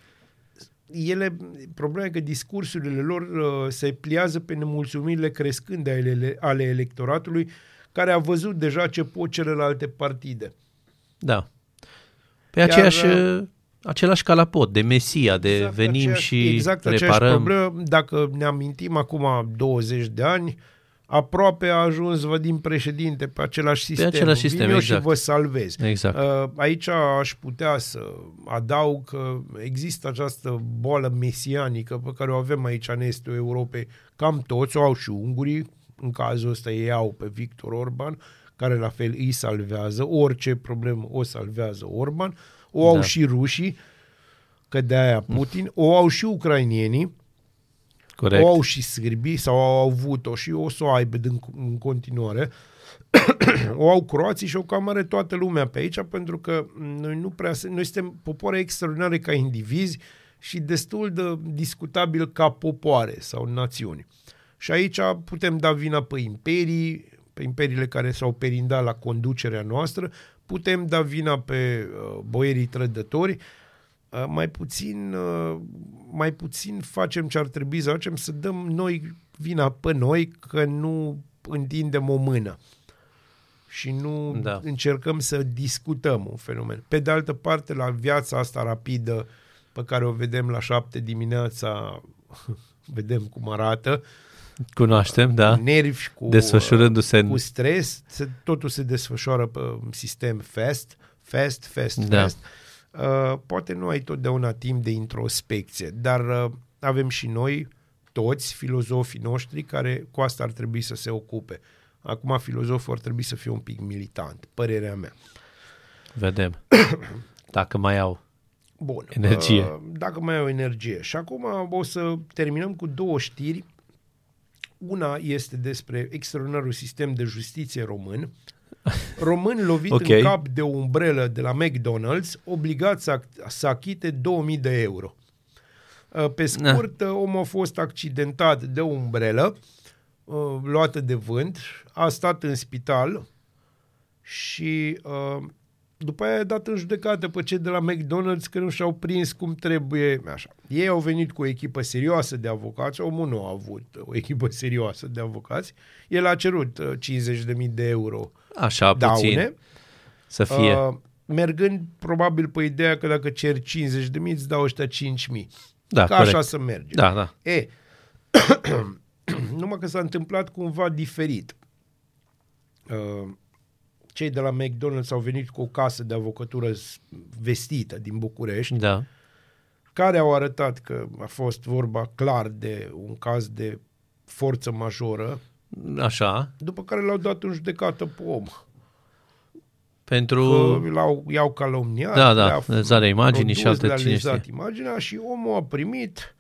Problema e că discursurile lor se pliază pe nemulțumirile crescânde ale electoratului, care a văzut deja ce pot celelalte partide. Da. Pe același calapot, de Mesia, de exact venim și reparăm. Problemă. Dacă ne amintim acum 20 de ani, aproape a ajuns Vadim președinte pe același sistem. Vin eu exact. Și vă salvez. Exact. Aici aș putea să adaug că există această boală mesianică pe care o avem aici în estul Europei. Cam toți o au și ungurii. În cazul ăsta ei au pe Victor Orban, care la fel îi salvează. Orice problemă o salvează Orban. O au și rușii, că de aia Putin. O au și ucrainienii. Corect. O au și sârbii, sau au avut-o și o să o aibă în continuare. O au croații și o cam are toată lumea pe aici, pentru că noi suntem popoare extraordinare ca indivizi și destul de discutabil ca popoare sau națiuni. Și aici putem da vina pe imperii, pe imperiile care s-au perindat la conducerea noastră, putem da vina pe boierii trădători, mai puțin facem ce ar trebui să facem, să dăm noi vina pe noi că nu întindem o mână și nu încercăm să discutăm un fenomen. Pe de altă parte, la viața asta rapidă pe care o vedem la 7 dimineața, vedem cum arată, cunoaștem, da, nervi desfășurându-se cu stres, totul se desfășoară pe un sistem fast. Poate nu ai totdeauna timp de introspecție, dar avem și noi, toți, filozofii noștri, care cu asta ar trebui să se ocupe. Acum filozoful ar trebui să fie un pic militant, părerea mea. Vedem. Dacă mai au energie. Dacă mai au energie. Și acum o să terminăm cu 2 știri. Una este despre extraordinarul sistem de justiție român. Român lovit în cap de o umbrelă de la McDonald's, obligat să achite 2000 de euro. Pe scurt, omul a fost accidentat de o umbrelă luată de vânt, a stat în spital și după aia a dat în judecată pe cei de la McDonald's că nu și-au prins cum trebuie. Așa. Ei au venit cu o echipă serioasă de avocați, omul nu a avut o echipă serioasă de avocați, el a cerut 50.000 de euro așa, daune, puțin să fie. Mergând probabil pe ideea că dacă ceri 50.000 îți dau ăștia 5.000. Da, că așa să merge. Da. Numai că s-a întâmplat cumva diferit. Cei de la McDonald's au venit cu o casă de avocatură vestită din București, care au arătat că a fost vorba clar de un caz de forță majoră. Așa. După care l-au dat în judecată pe om. Pentru... i-au calomniat. Lezarea imaginii și alte cine știe. Imaginea și omul a primit...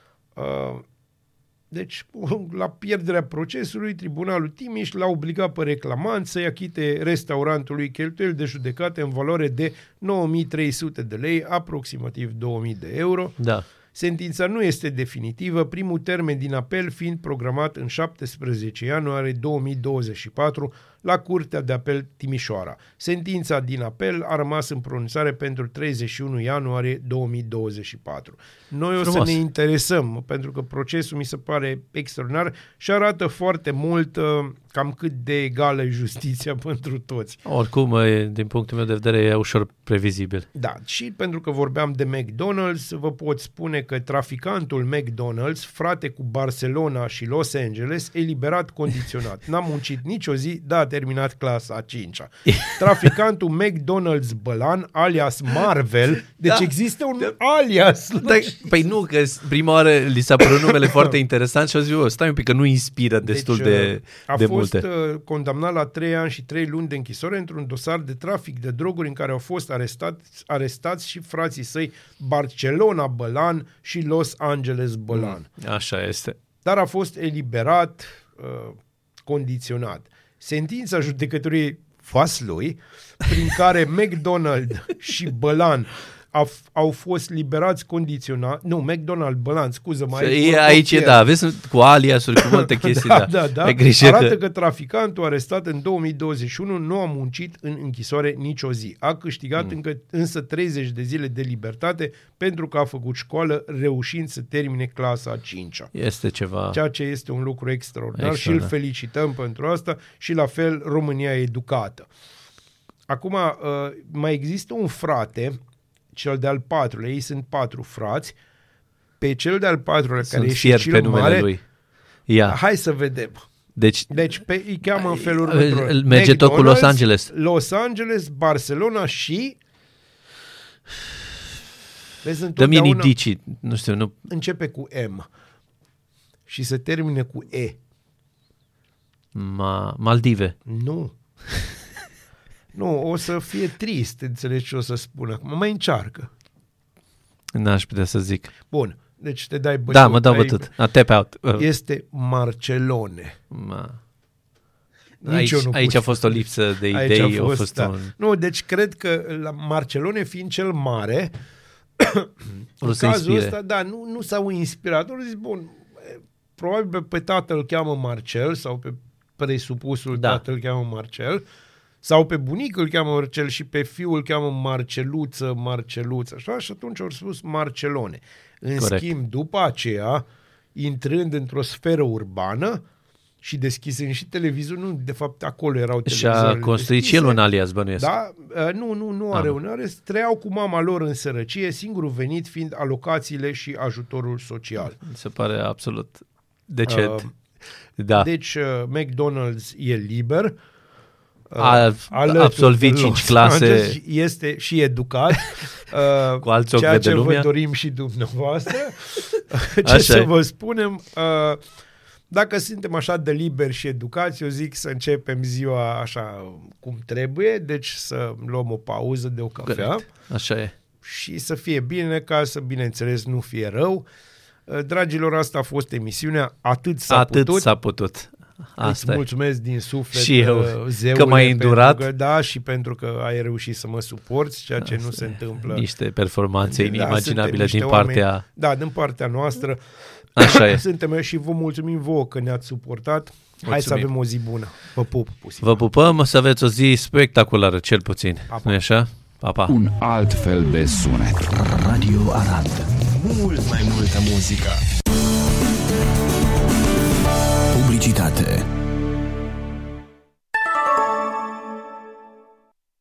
Deci, la pierderea procesului, Tribunalul Timiș l-a obligat pe reclamant să-i achite restaurantului cheltuieli de judecată în valoare de 9.300 de lei, aproximativ 2.000 de euro. Da. Sentința nu este definitivă, primul termen din apel fiind programat în 17 ianuarie 2024 la Curtea de Apel Timișoara. Sentința din apel a rămas în pronunțare pentru 31 ianuarie 2024. Noi o să ne interesăm, pentru că procesul mi se pare extraordinar și arată foarte mult cam cât de egală e justiția pentru toți. Oricum, din punctul meu de vedere, e ușor previzibil. Da, și pentru că vorbeam de McDonald's, vă pot spune că traficantul McDonald's, frate cu Barcelona și Los Angeles, eliberat condiționat. N-a muncit nicio zi, dar terminat clasa a 5-a. Traficantul McDonald's Bălan, alias Marvel, deci există un alias. Păi nu, că prima oară li s-a părut numele foarte interesant și au zis, stai un pic că nu inspiră destul de multe. A fost condamnat la 3 ani și 3 luni de închisoare într-un dosar de trafic de droguri în care au fost arestați și frații săi Barcelona Bălan și Los Angeles Bălan. Așa este. Dar a fost eliberat condiționat. Sentința judecătorii Vaslui, prin care McDonald și Bălan au fost liberați condiționat. Nu, McDonald, Bălan, scuză-mă. Aici da, vezi cu aliasuri, cu multe chestii. Da. Arată că traficantul arestat în 2021 nu a muncit în închisoare nicio zi. A câștigat însă 30 de zile de libertate pentru că a făcut școală, reușind să termine clasa a 5-a. Este ceva. Ceea ce este un lucru extraordinar și îl felicităm pentru asta și la fel România educată. Acum, mai există un frate, cel de-al 4-lea, ei sunt 4 frați, pe cel de-al 4-lea, care e cel mare, lui. Hai să vedem. Deci îi cheamă în felul următor. Merge tot cu Los Angeles. Los Angeles, Barcelona și... Dă-mi indicii, nu știu. Nu... Începe cu M și se termine cu E. Maldive. Nu. Nu, o să fie trist, înțelegi ce o să spun acum. Mai încearcă. N-aș putea să zic. Bun, deci te dai bătut. Da, mă dau bătut. Tap out. Este Marcelone. Aici a fost o lipsă de idei. Nu, deci cred că la Marcelone fiind cel mare, în cazul ăsta, da, nu s-au inspirat. Au zis, bun, probabil pe tatăl îl cheamă Marcel sau pe presupusul tatăl îl cheamă Marcel. Sau pe bunicul îl cheamă Marcel și pe fiul îl cheamă Marceluță, așa? Și atunci au spus Marcelone. În schimb, după aceea, intrând într-o sferă urbană și deschizând și televizorul, nu, de fapt, acolo erau televizoarele. Și a construit și el un alias, bănuiesc. Da, nu are un alias. Trăiau cu mama lor în sărăcie, singurul venit fiind alocațiile și ajutorul social. Se pare absolut decent. Deci, McDonald's e liber. A absolvit 5 clase, este și educat, cu alți ceea ce vă dorim și dumneavoastră. Ce să vă spunem, dacă suntem așa de liberi și educați, eu zic să începem ziua așa cum trebuie, deci să luăm o pauză de o cafea. Așa e. Și să fie bine, ca să, bineînțeles, nu fie rău. Dragilor, asta a fost emisiunea Atât s-a putut. Îți mulțumesc din suflet și eu, zeule, că m-ai îndurat. Și pentru că ai reușit să mă suporți, ceea ce nu se întâmplă. Niște performanțe inimaginabile din partea... Oameni, din partea noastră. Așa e. Suntem și vă mulțumim vouă că ne-ați suportat. Hai să avem o zi bună. Vă pup. Vă pupăm, să aveți o zi spectaculară, cel puțin. Nu-i așa? Pa, pa. Un alt fel de sunet. Radio Arad. Mult mai multă muzică. Publicitate.